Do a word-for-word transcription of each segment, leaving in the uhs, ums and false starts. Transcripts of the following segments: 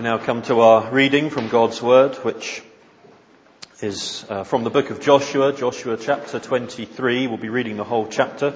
We now come to our reading from God's Word, which is uh, from the book of Joshua, Joshua chapter twenty-three. We'll be reading the whole chapter.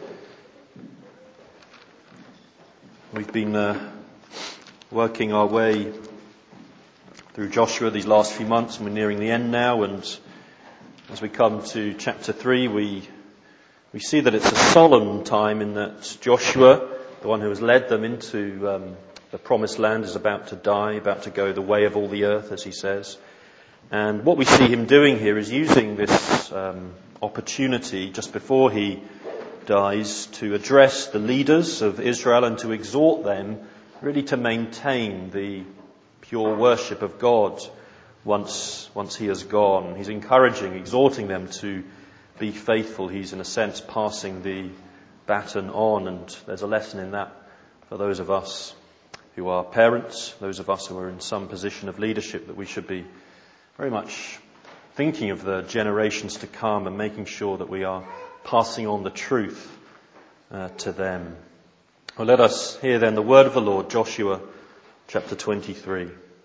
We've been uh, working our way through Joshua these last few months, and we're nearing the end now. And as we come to chapter three, we we see that it's a solemn time in that Joshua, the one who has led them into um, the promised land, is about to die, about to go the way of all the earth, as he says. And what we see him doing here is using this um, opportunity just before he dies to address the leaders of Israel and to exhort them really to maintain the pure worship of God once once he has gone. He's encouraging, exhorting them to be faithful. He's in a sense passing the baton on, and there's a lesson in that for those of us who are parents, those of us who are in some position of leadership, that we should be very much thinking of the generations to come and making sure that we are passing on the truth uh, to them. Well, let us hear then the word of the Lord, Joshua chapter twenty-three.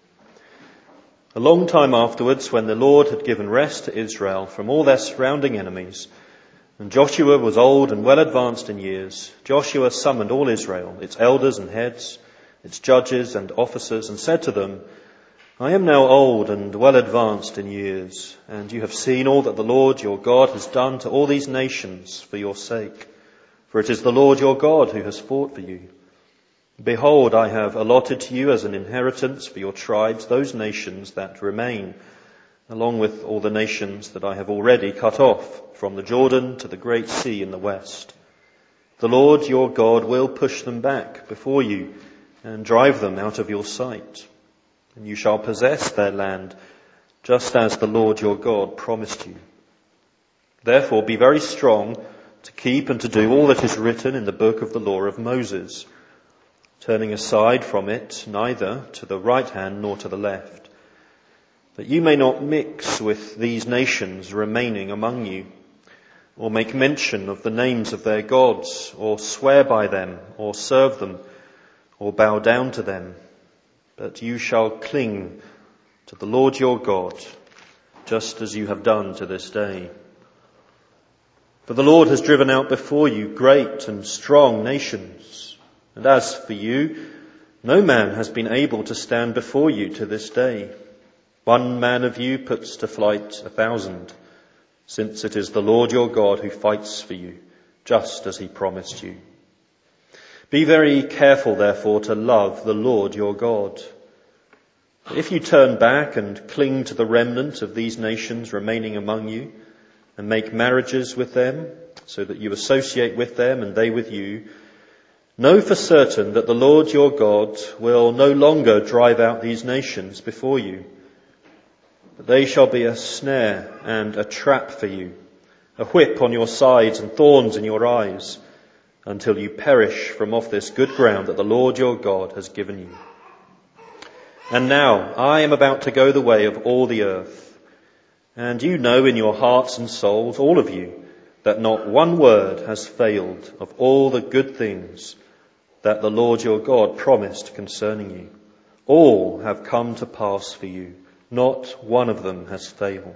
A long time afterwards, when the Lord had given rest to Israel from all their surrounding enemies, and Joshua was old and well advanced in years, Joshua summoned all Israel, its elders and heads, its judges and officers, and said to them, I am now old and well advanced in years, and you have seen all that the Lord your God has done to all these nations for your sake. For it is the Lord your God who has fought for you. Behold, I have allotted to you as an inheritance for your tribes those nations that remain, along with all the nations that I have already cut off, from the Jordan to the great sea in the west. The Lord your God will push them back before you and drive them out of your sight. And you shall possess their land, just as the Lord your God promised you. Therefore be very strong to keep and to do all that is written in the book of the law of Moses, turning aside from it neither to the right hand nor to the left, that you may not mix with these nations remaining among you, or make mention of the names of their gods, or swear by them, or serve them, or bow down to them. But you shall cling to the Lord your God, just as you have done to this day. For the Lord has driven out before you great and strong nations, and as for you, no man has been able to stand before you to this day. One man of you puts to flight a thousand, since it is the Lord your God who fights for you, just as he promised you. Be very careful, therefore, to love the Lord your God. If you turn back and cling to the remnant of these nations remaining among you, and make marriages with them, so that you associate with them and they with you, know for certain that the Lord your God will no longer drive out these nations before you, but they shall be a snare and a trap for you, a whip on your sides and thorns in your eyes, until you perish from off this good ground that the Lord your God has given you. And now I am about to go the way of all the earth, and you know in your hearts and souls, all of you, that not one word has failed of all the good things that the Lord your God promised concerning you. All have come to pass for you. Not one of them has failed.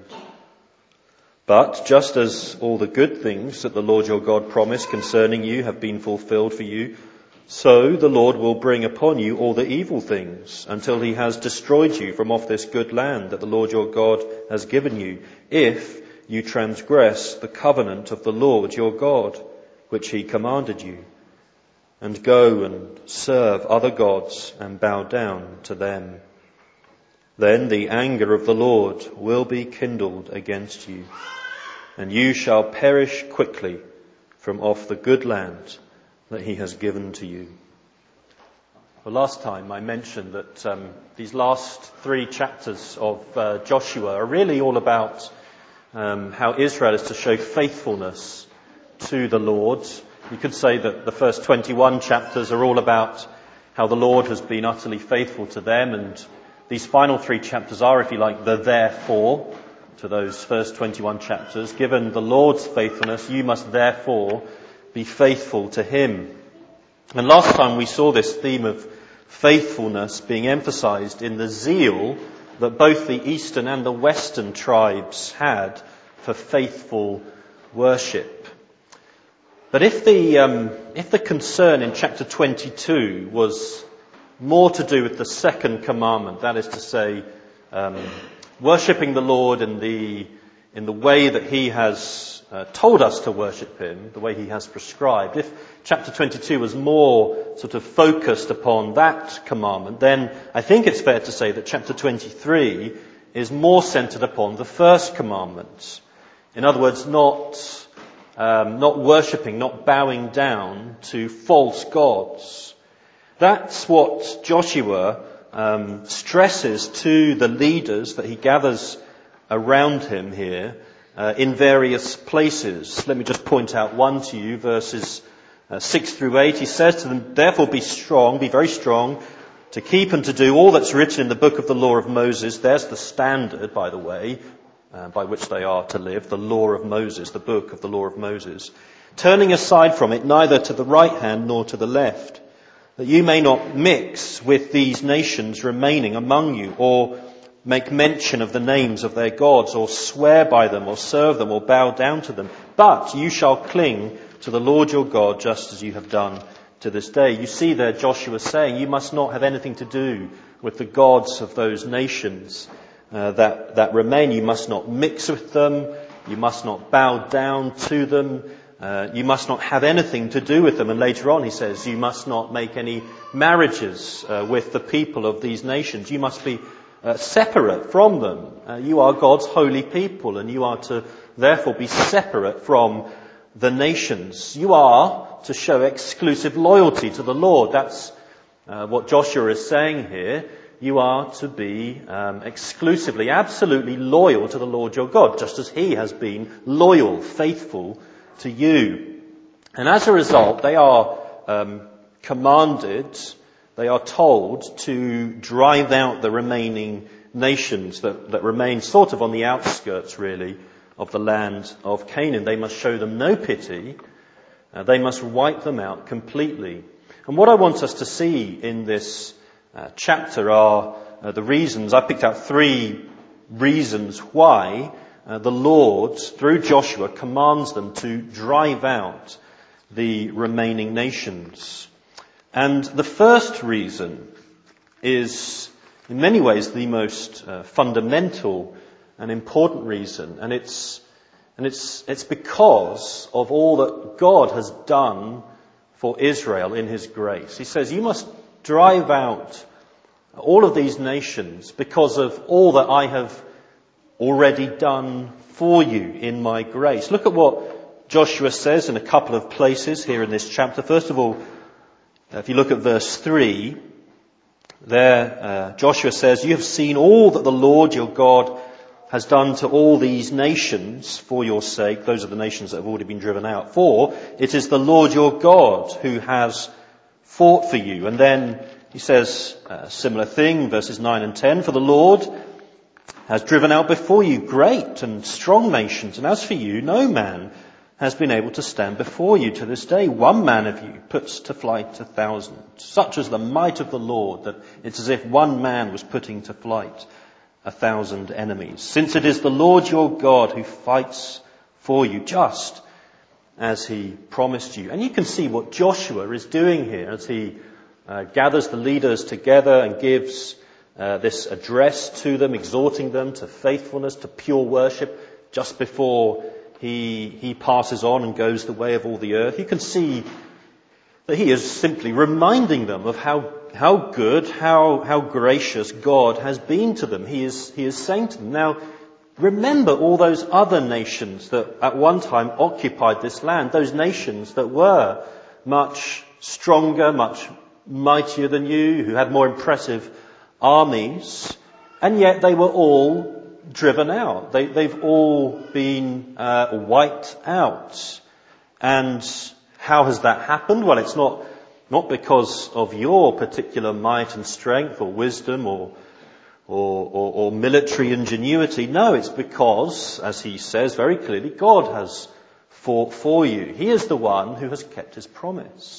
But just as all the good things that the Lord your God promised concerning you have been fulfilled for you, so the Lord will bring upon you all the evil things until he has destroyed you from off this good land that the Lord your God has given you, if you transgress the covenant of the Lord your God, which he commanded you, and go and serve other gods and bow down to them. Then the anger of the Lord will be kindled against you, and you shall perish quickly from off the good land that he has given to you. Well, last time I mentioned that um, these last three chapters of uh, Joshua are really all about um, how Israel is to show faithfulness to the Lord. You could say that the first twenty-one chapters are all about how the Lord has been utterly faithful to them, and these final three chapters are, if you like, the therefore to those first twenty-one chapters. Given the Lord's faithfulness, you must therefore be faithful to him. And last time we saw this theme of faithfulness being emphasized in the zeal that both the eastern and the western tribes had for faithful worship. But if the um, if the concern in chapter twenty-two was more to do with the second commandment, that is to say, um, worshipping the Lord in the in the way that He has uh, told us to worship Him, the way He has prescribed, if chapter twenty-two was more sort of focused upon that commandment, then I think it's fair to say that chapter twenty-three is more centered upon the first commandment. In other words, not um, not worshipping, not bowing down to false gods. That's what Joshua um, stresses to the leaders that he gathers around him here uh, in various places. Let me just point out one to you, verses uh, six through eight. He says to them, "Therefore be strong, be very strong, to keep and to do all that's written in the book of the law of Moses." There's the standard, by the way, uh, by which they are to live, the law of Moses, the book of the law of Moses. "Turning aside from it, neither to the right hand nor to the left, that you may not mix with these nations remaining among you, or make mention of the names of their gods, or swear by them, or serve them, or bow down to them. But you shall cling to the Lord your God, just as you have done to this day." You see there Joshua saying, you must not have anything to do with the gods of those nations uh, that, that remain. You must not mix with them. You must not bow down to them. Uh, you must not have anything to do with them. And later on he says, you must not make any marriages uh, with the people of these nations. You must be uh, separate from them. Uh, you are God's holy people, and you are to therefore be separate from the nations. You are to show exclusive loyalty to the Lord. That's uh, what Joshua is saying here. You are to be um, exclusively, absolutely loyal to the Lord your God, just as He has been loyal, faithful to you. And as a result, they are um, commanded, they are told to drive out the remaining nations that, that remain sort of on the outskirts, really, of the land of Canaan. They must show them no pity. Uh, they must wipe them out completely. And what I want us to see in this uh, chapter are uh, the reasons. I picked out three reasons why uh, the Lord, through Joshua, commands them to drive out the remaining nations. And the first reason is, in many ways, the most uh, fundamental and important reason. And it's And it's, it's because of all that God has done for Israel in His grace. He says, you must drive out all of these nations because of all that I have already done for you in my grace. Look at what Joshua says in a couple of places here in this chapter. First of all, if you look at verse three, there uh, Joshua says, you have seen all that the Lord your God has done to all these nations for your sake. Those are the nations that have already been driven out. For it is the Lord your God who has fought for you. And then he says a similar thing, verses nine and ten. For the Lord has driven out before you great and strong nations. And as for you, no man has been able to stand before you to this day. One man of you puts to flight a thousand. Such is the might of the Lord that it's as if one man was putting to flight a thousand enemies. Since it is the Lord your God who fights for you, just as He promised you. And you can see what Joshua is doing here as he uh, gathers the leaders together and gives uh, this address to them, exhorting them to faithfulness, to pure worship, just before he he passes on and goes the way of all the earth. You can see that he is simply reminding them of how how good, how how gracious God has been to them. He is he is saying to them, now remember all those other nations that at one time occupied this land, those nations that were much stronger, much mightier than you, who had more impressive armies, and yet they were all driven out. They, they've all been uh, wiped out. And how has that happened? Well, it's not not because of your particular might and strength or wisdom or or, or or military ingenuity. No, it's because, as he says very clearly, God has fought for you. He is the one who has kept His promise.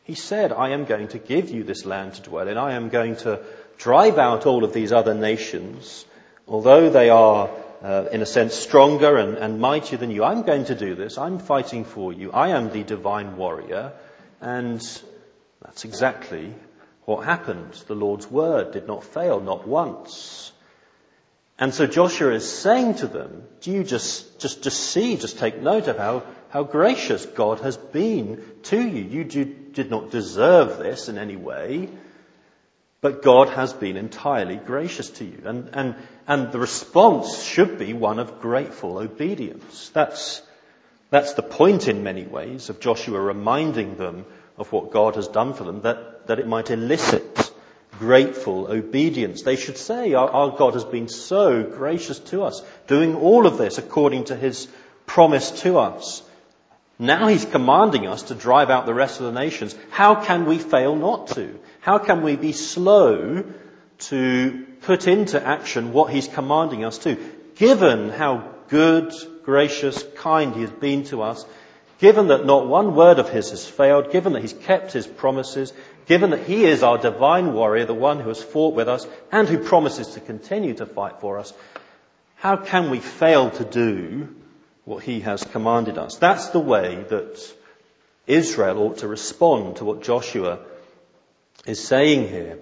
He said, I am going to give you this land to dwell in. I am going to drive out all of these other nations. Although they are, uh, in a sense, stronger and, and mightier than you, I'm going to do this. I'm fighting for you. I am the divine warrior. And that's exactly what happened. The Lord's word did not fail, not once. And so Joshua is saying to them, do you just, just, just see, just take note of how, how gracious God has been to you. You do, did not deserve this in any way, but God has been entirely gracious to you. And, and, and the response should be one of grateful obedience. That's, that's the point in many ways of Joshua reminding them of what God has done for them, that, that it might elicit grateful obedience. They should say, our, our God has been so gracious to us, doing all of this according to his promise to us. Now he's commanding us to drive out the rest of the nations. How can we fail not to? How can we be slow to put into action what he's commanding us to? Given how good, gracious, kind he has been to us, given that not one word of his has failed, given that he's kept his promises, given that he is our divine warrior, the one who has fought with us and who promises to continue to fight for us, how can we fail to do what he has commanded us? That's the way that Israel ought to respond to what Joshua is saying here.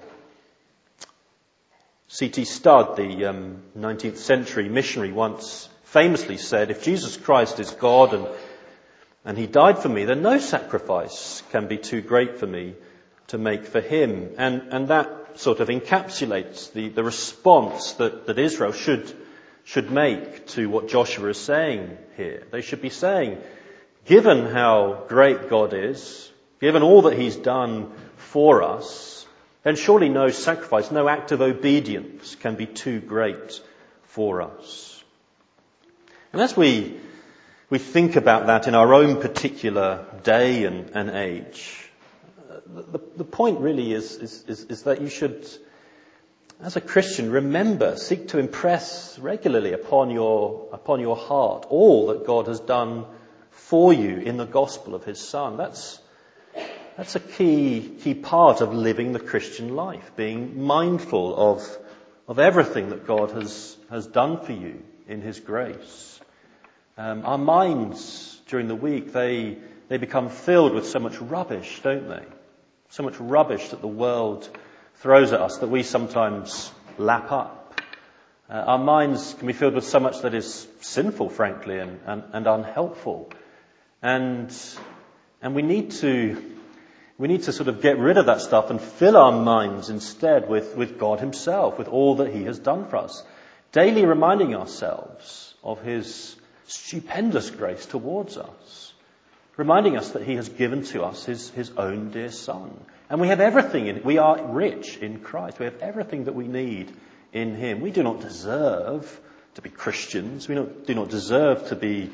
C T Studd, the um, nineteenth century missionary, once famously said, if Jesus Christ is God and And he died for me, then no sacrifice can be too great for me to make for him. And, and that sort of encapsulates the, the response that, that Israel should, should make to what Joshua is saying here. They should be saying, given how great God is, given all that he's done for us, then surely no sacrifice, no act of obedience can be too great for us. And as we we think about that in our own particular day and, and age, the, the point really is, is, is, is that you should, as a Christian, remember, seek to impress regularly upon your, upon your heart all that God has done for you in the gospel of his Son. That's, that's a key, key part of living the Christian life, being mindful of, of everything that God has, has done for you in his grace. Um, our minds during the week, they they become filled with so much rubbish, don't they? So much rubbish that the world throws at us that we sometimes lap up. Uh, our minds can be filled with so much that is sinful, frankly, and, and, and unhelpful. And and we need to we need to sort of get rid of that stuff and fill our minds instead with, with God himself, with all that he has done for us. Daily reminding ourselves of his stupendous grace towards us, reminding us that he has given to us his, his own dear Son. And we have everything in it. We are rich in Christ. We have everything that we need in him. We do not deserve to be Christians. We don't, do not deserve to be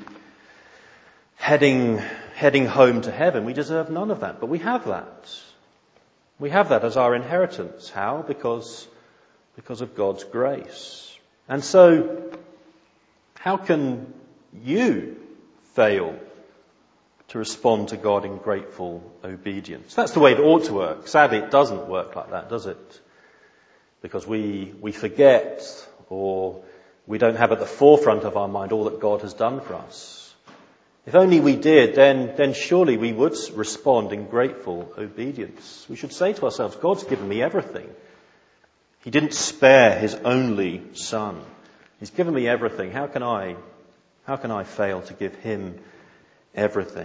heading, heading home to heaven. We deserve none of that. But we have that. We have that as our inheritance. How? Because, because of God's grace. And so, how can you fail to respond to God in grateful obedience? That's the way it ought to work. Sadly, it doesn't work like that, does it? Because we we forget, or we don't have at the forefront of our mind all that God has done for us. If only we did, then then surely we would respond in grateful obedience. We should say to ourselves, God's given me everything. He didn't spare his only Son. He's given me everything. How can I How can I fail to give him everything?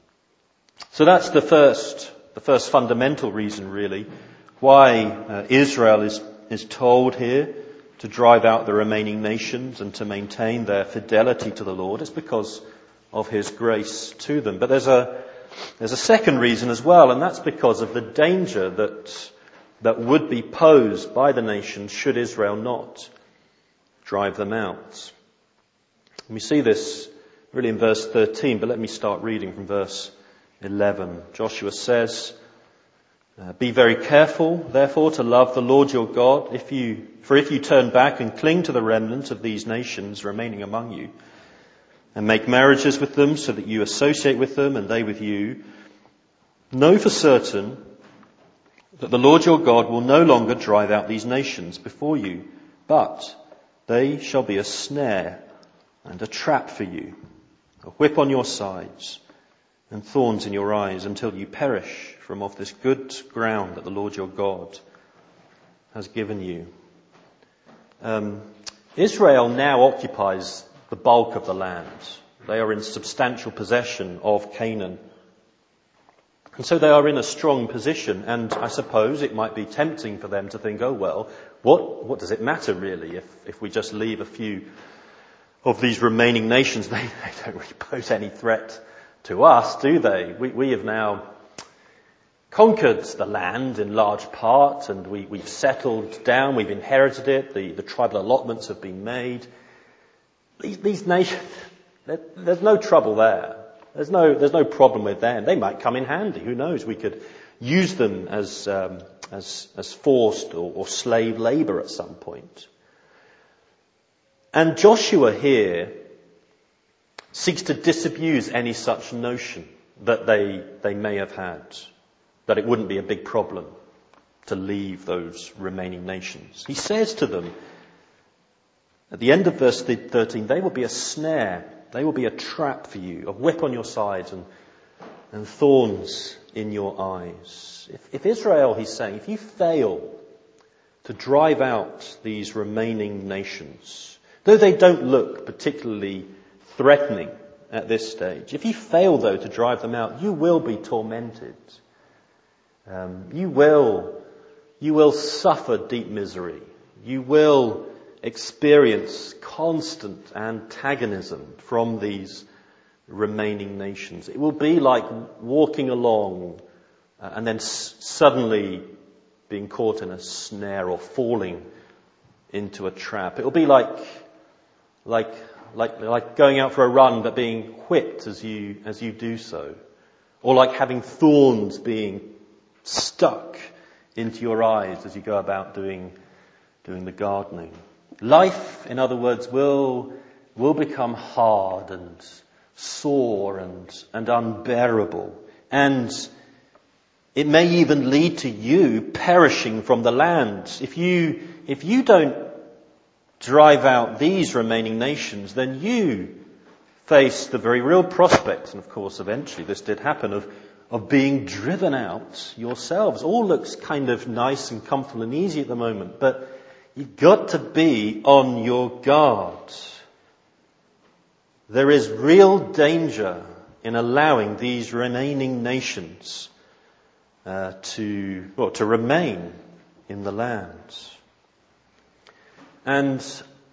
So that's the first, the first fundamental reason, really, why uh, Israel is, is told here to drive out the remaining nations and to maintain their fidelity to the Lord. It's because of his grace to them. But there's a, there's a second reason as well, and that's because of the danger that, that would be posed by the nations should Israel not drive them out. We see this really in verse thirteen, but let me start reading from verse eleven. Joshua says, "Be very careful, therefore, to love the Lord your God, if you, for if you turn back and cling to the remnant of these nations remaining among you, and make marriages with them so that you associate with them and they with you, Know for certain that the Lord your God will no longer drive out these nations before you, but they shall be a snare and a trap for you, a whip on your sides and thorns in your eyes until you perish from off this good ground that the Lord your God has given you. Um, Israel now occupies the bulk of the land. They are in substantial possession of Canaan. And so they are in a strong position, and I suppose it might be tempting for them to think, oh well, what, what does it matter really if, if we just leave a few of these remaining nations? They, they don't really pose any threat to us, do they? We, we have now conquered the land in large part, and we, we've settled down, we've inherited it, the, the tribal allotments have been made. These, these nations, there, there's no trouble there. There's no, there's no problem with them. They might come in handy. Who knows? We could use them as, um, as, as forced or, or slave labour at some point. And Joshua here seeks to disabuse any such notion that they, they may have had, that it wouldn't be a big problem to leave those remaining nations. He says to them, at the end of verse thirteen, they will be a snare. They will be a trap for you, a whip on your sides and, and thorns in your eyes. If, if Israel, he's saying, if you fail to drive out these remaining nations, though they don't look particularly threatening at this stage, if you fail, though, to drive them out, you will be tormented. Um, you will, you will suffer deep misery. You will experience constant antagonism from these remaining nations. It will be like walking along uh, and then s- suddenly being caught in a snare or falling into a trap. It will be like, like, like, like going out for a run but being whipped as you, as you do so. Or like having thorns being stuck into your eyes as you go about doing, doing the gardening. Life, in other words, will, will become hard and sore and, and unbearable. And it may even lead to you perishing from the land. If you, if you don't drive out these remaining nations, then you face the very real prospect, and of course eventually this did happen, of, of being driven out yourselves. All looks kind of nice and comfortable and easy at the moment, but you've got to be on your guard. There is real danger in allowing these remaining nations uh, to, well, to remain in the land. And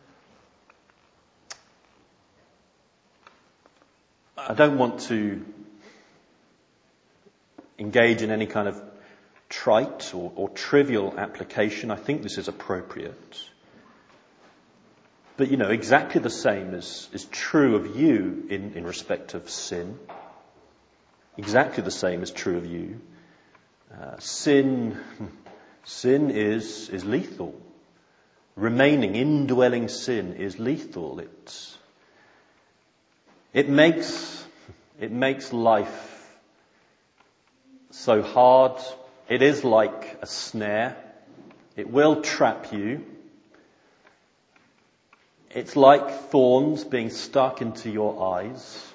I don't want to engage in any kind of trite or, or trivial application. I think this is appropriate. But, you know, exactly the same is, is true of you in, in respect of sin. Exactly the same is true of you. Uh, sin, sin is, is lethal. Remaining, indwelling sin is lethal. It, it makes, it makes life so hard. It is like a snare. It will trap you. It's like thorns being stuck into your eyes.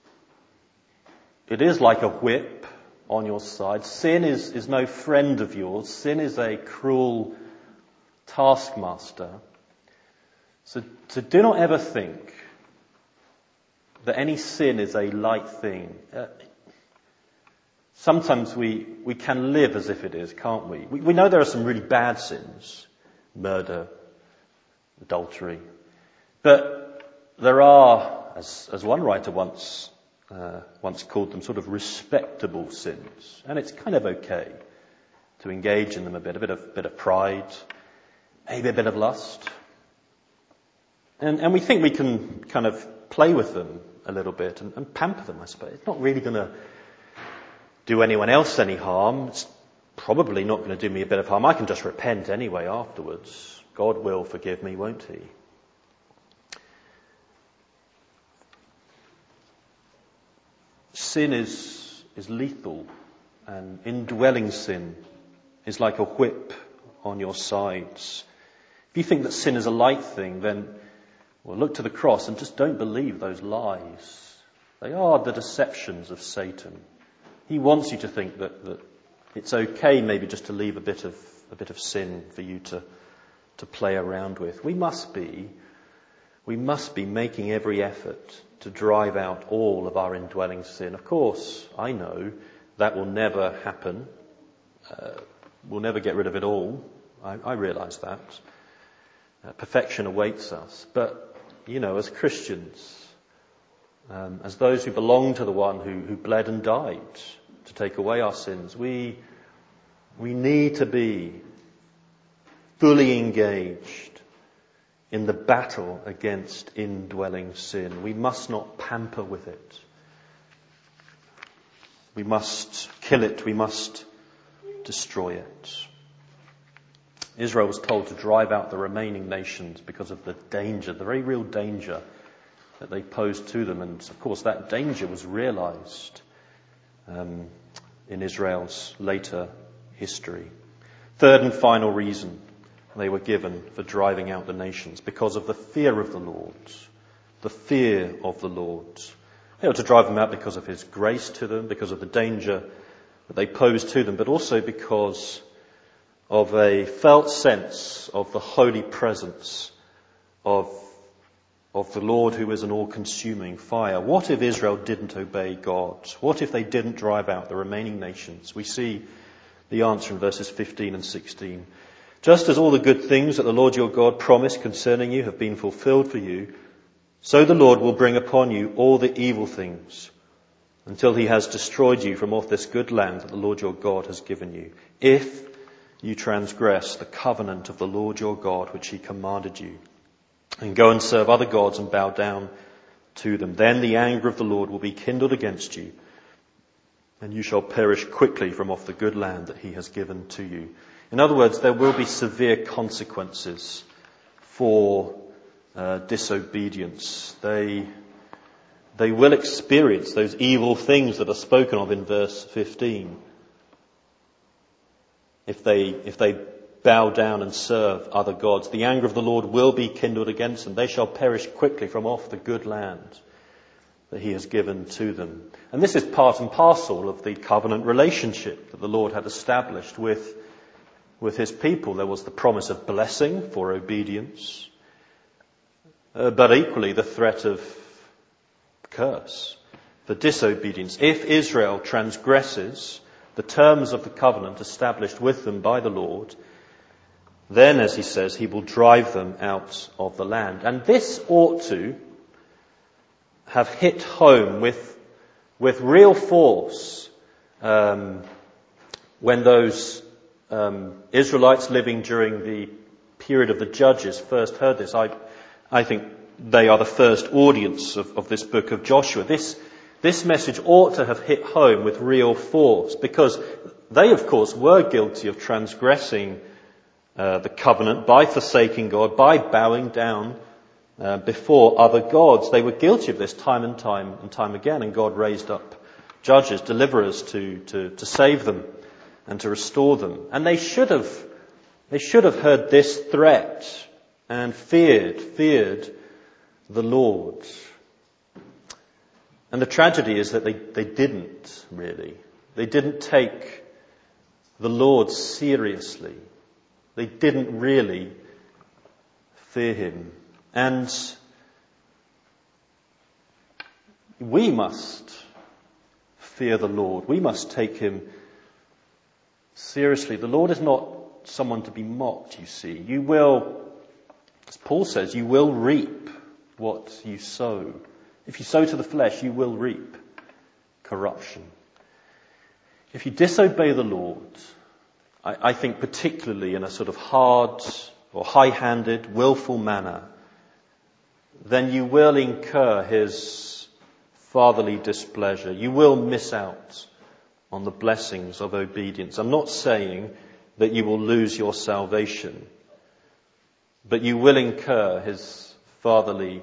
It is like a whip on your side. Sin is, is no friend of yours. Sin is a cruel taskmaster. So, so do not ever think that any sin is a light thing. Uh, Sometimes we, we can live as if it is, can't we? we? We know there are some really bad sins. Murder, adultery. But there are, as, as one writer once, uh, once called them, sort of respectable sins. And it's kind of okay to engage in them a bit, a bit of, bit of pride, maybe a bit of lust. And, and we think we can kind of play with them a little bit and, and pamper them, I suppose. It's not really going to do anyone else any harm. It's probably not going to do me a bit of harm. I can just repent anyway afterwards. God will forgive me, won't he? Sin is, is lethal and indwelling sin is like a whip on your sides. If you think that sin is a light thing, then well, look to the cross and just don't believe those lies. They are the deceptions of Satan. He wants you to think that, that it's okay maybe just to leave a bit of a bit of sin for you to, to play around with. We must be we must be making every effort to drive out all of our indwelling sin. Of course, I know that will never happen. Uh, we'll never get rid of it all. I, I realise that. Uh, perfection awaits us. But, you know, as Christians, um, as those who belong to the one who, who bled and died to take away our sins, we we need to be fully engaged in the battle against indwelling sin. We must not pamper with it. We must kill it. We must destroy it. Israel was told to drive out the remaining nations because of the danger, the very real danger that they posed to them. And of course that danger was realized um, in Israel's later history. Third and final reason they were given for driving out the nations, because of the fear of the Lord. The fear of the Lord. They were to drive them out because of his grace to them, because of the danger that they posed to them, but also because of a felt sense of the holy presence of, of the Lord, who is an all-consuming fire. What if Israel didn't obey God? What if they didn't drive out the remaining nations? We see the answer in verses fifteen and sixteen. Just as all the good things that the Lord your God promised concerning you have been fulfilled for you, so the Lord will bring upon you all the evil things until he has destroyed you from off this good land that the Lord your God has given you, if you transgress the covenant of the Lord your God which he commanded you, and go and serve other gods and bow down to them. Then the anger of the Lord will be kindled against you, and you shall perish quickly from off the good land that he has given to you. In other words, there will be severe consequences for uh, disobedience. They, they will experience those evil things that are spoken of in verse fifteen. If they, if they bow down and serve other gods, the anger of the Lord will be kindled against them. They shall perish quickly from off the good land that he has given to them. And this is part and parcel of the covenant relationship that the Lord had established with With his people. There was the promise of blessing for obedience, uh, but equally the threat of curse for disobedience. If Israel transgresses the terms of the covenant established with them by the Lord, then, as he says, he will drive them out of the land. And this ought to have hit home with, with real force um, when those um, Israelites living during the period of the Judges first heard this. I, I think they are the first audience of, of this book of Joshua. This, this message ought to have hit home with real force, because they, of course, were guilty of transgressing uh, the covenant by forsaking God, by bowing down uh, before other gods. They were guilty of this time and time and time again, and God raised up judges, deliverers to, to, to save them and to restore them. And they should have, they should have heard this threat and feared, feared the Lord. And the tragedy is that they, they didn't really. They didn't take the Lord seriously. They didn't really fear him. And we must fear the Lord. We must take him seriously. The Lord is not someone to be mocked, you see. You will, as Paul says, you will reap what you sow. If you sow to the flesh, you will reap corruption. If you disobey the Lord, I, I think particularly in a sort of hard or high-handed, willful manner, then you will incur his fatherly displeasure. You will miss out on the blessings of obedience. I'm not saying that you will lose your salvation, but you will incur his fatherly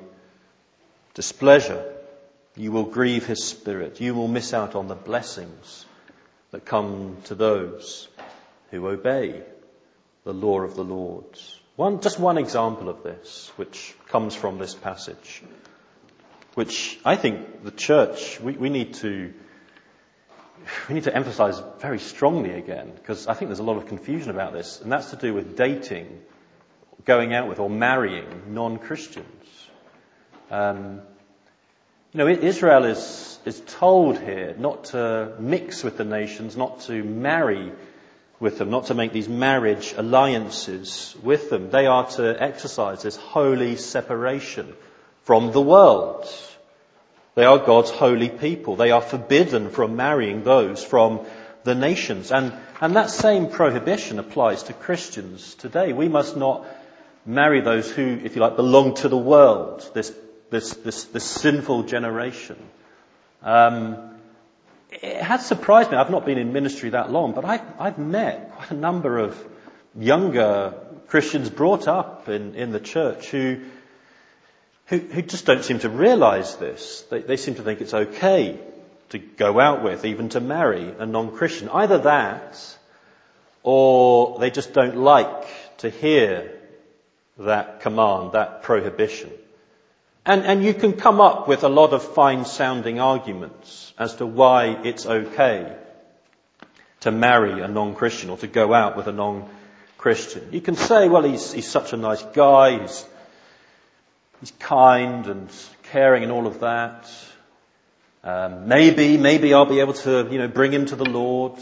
displeasure. You will grieve his spirit. You will miss out on the blessings that come to those who obey the law of the Lord. One, just one example of this, which comes from this passage, which I think the church, we, we need to we need to emphasize very strongly again, because I think there's a lot of confusion about this, and that's to do with dating, going out with or marrying non-Christians. Um, you know, Israel is is told here not to mix with the nations, not to marry with them, not to make these marriage alliances with them. They are to exercise this holy separation from the world. They are God's holy people. They are forbidden from marrying those from the nations. And, and that same prohibition applies to Christians today. We must not marry those who, if you like, belong to the world, this this this, this sinful generation. Um, it has surprised me. I've not been in ministry that long, but I've, I've met quite a number of younger Christians brought up in, in the church who Who, who just don't seem to realise this. They, they seem to think it's okay to go out with, even to marry a non-Christian. Either that, or they just don't like to hear that command, that prohibition. And, and you can come up with a lot of fine-sounding arguments as to why it's okay to marry a non-Christian or to go out with a non-Christian. You can say, well, he's, he's such a nice guy, he's He's kind and caring and all of that. Um, maybe, maybe I'll be able to, you know, bring him to the Lord.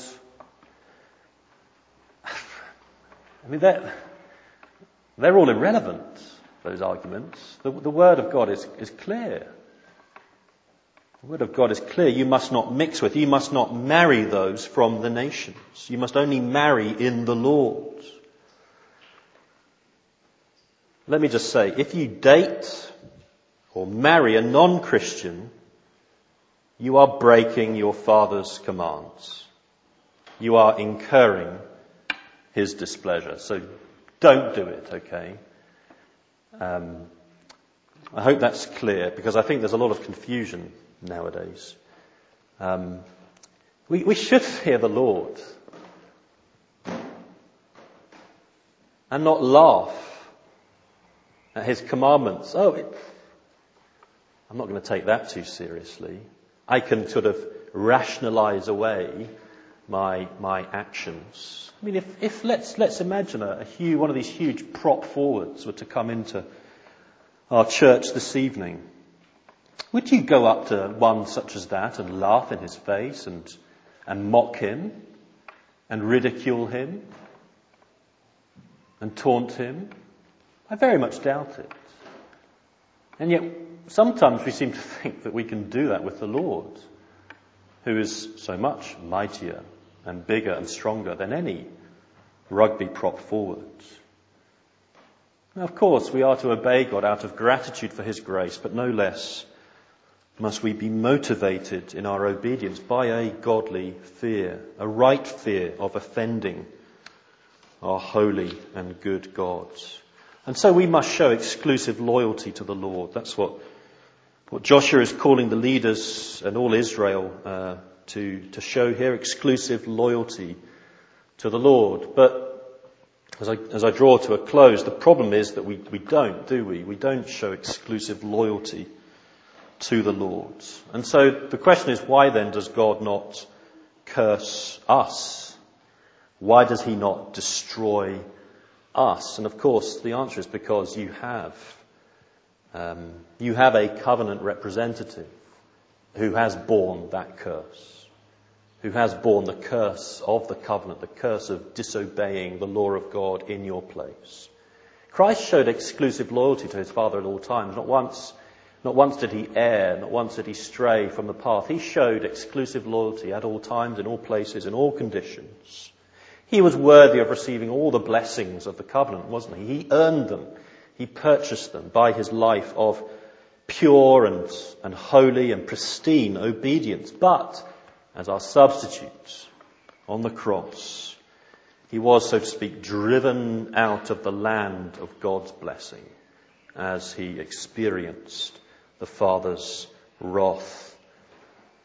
I mean, they're, they're all irrelevant, those arguments. The, the Word of God is, is clear. The Word of God is clear. You must not mix with, you must not marry those from the nations. You must only marry in the Lord. Let me just say, if you date or marry a non-Christian, you are breaking your Father's commands. You are incurring his displeasure. So don't do it, okay? Um, I hope that's clear, because I think there's a lot of confusion nowadays. Um, we, we should fear the Lord and not laugh at his commandments. Oh, it, I'm not going to take that too seriously. I can sort of rationalize away my my actions. I mean, if, if let's let's imagine a, a huge, one of these huge prop forwards were to come into our church this evening. Would you go up to one such as that and laugh in his face and and mock him and ridicule him and taunt him? I very much doubt it. And yet, sometimes we seem to think that we can do that with the Lord, who is so much mightier and bigger and stronger than any rugby prop forward. Now, of course, we are to obey God out of gratitude for his grace, but no less must we be motivated in our obedience by a godly fear, a right fear of offending our holy and good God. And so we must show exclusive loyalty to the Lord. That's what, what Joshua is calling the leaders and all Israel uh, to, to show here, exclusive loyalty to the Lord. But as I, as I draw to a close, the problem is that we, we don't, do we? We don't show exclusive loyalty to the Lord. And so the question is, why then does God not curse us? Why does he not destroy us? And of course, the answer is because you have, um, you have a covenant representative who has borne that curse, who has borne the curse of the covenant, the curse of disobeying the law of God in your place. Christ showed exclusive loyalty to his Father at all times. Not once, not once did he err, not once did he stray from the path. He showed exclusive loyalty at all times, in all places, in all conditions. He was worthy of receiving all the blessings of the covenant, wasn't he? He earned them. He purchased them by his life of pure and, and holy and pristine obedience. But as our substitute on the cross, he was, so to speak, driven out of the land of God's blessing as he experienced the Father's wrath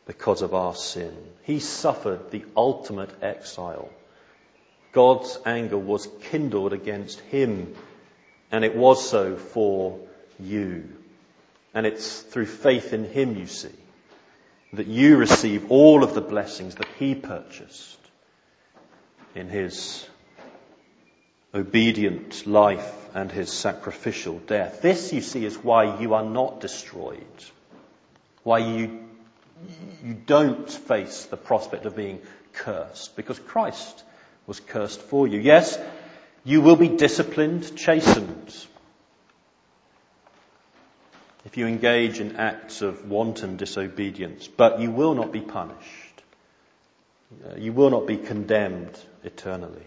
because of our sin. He suffered the ultimate exile. God's anger was kindled against him, and it was so for you. And it's through faith in him, you see, that you receive all of the blessings that he purchased in his obedient life and his sacrificial death. This, you see, is why you are not destroyed. Why you, you don't face the prospect of being cursed, because Christ was cursed for you. Yes, you will be disciplined, chastened, if you engage in acts of wanton disobedience, but you will not be punished. You will not be condemned eternally.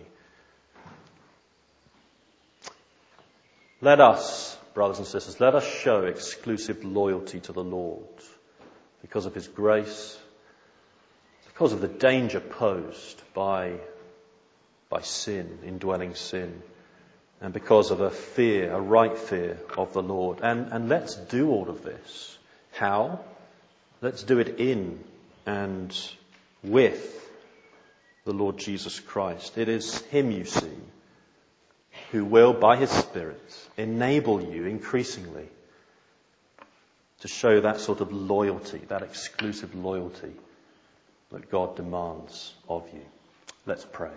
Let us, brothers and sisters, let us show exclusive loyalty to the Lord because of his grace, because of the danger posed by, by sin, indwelling sin, and because of a fear, a right fear of the Lord. And, and let's do all of this. How? Let's do it in and with the Lord Jesus Christ. It is him, you see, who will, by his Spirit, enable you increasingly to show that sort of loyalty, that exclusive loyalty that God demands of you. Let's pray.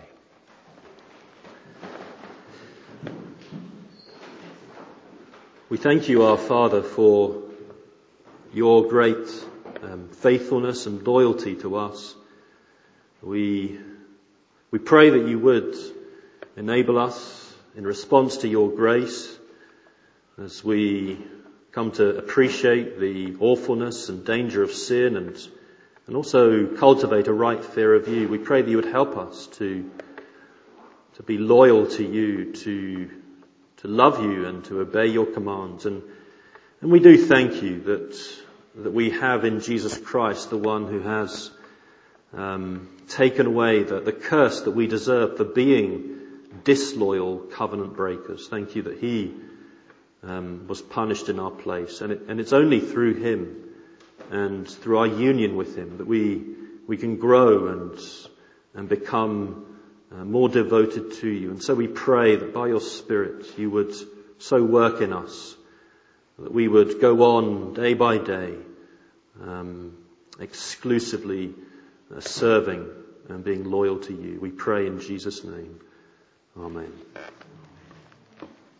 We thank you, our Father, for your great um, faithfulness and loyalty to us. We, we pray that you would enable us in response to your grace as we come to appreciate the awfulness and danger of sin and, and also cultivate a right fear of you. We pray that you would help us to, to be loyal to you, to to love you and to obey your commands. And, and we do thank you that, that we have in Jesus Christ the one who has um, taken away the, the curse that we deserve for being disloyal covenant breakers. Thank you that he um, was punished in our place. And, it, and it's only through him and through our union with him that we, we can grow and, and become Uh, more devoted to you. And so we pray that by your Spirit you would so work in us that we would go on day by day um, exclusively uh, serving and being loyal to you. We pray in Jesus' name. Amen.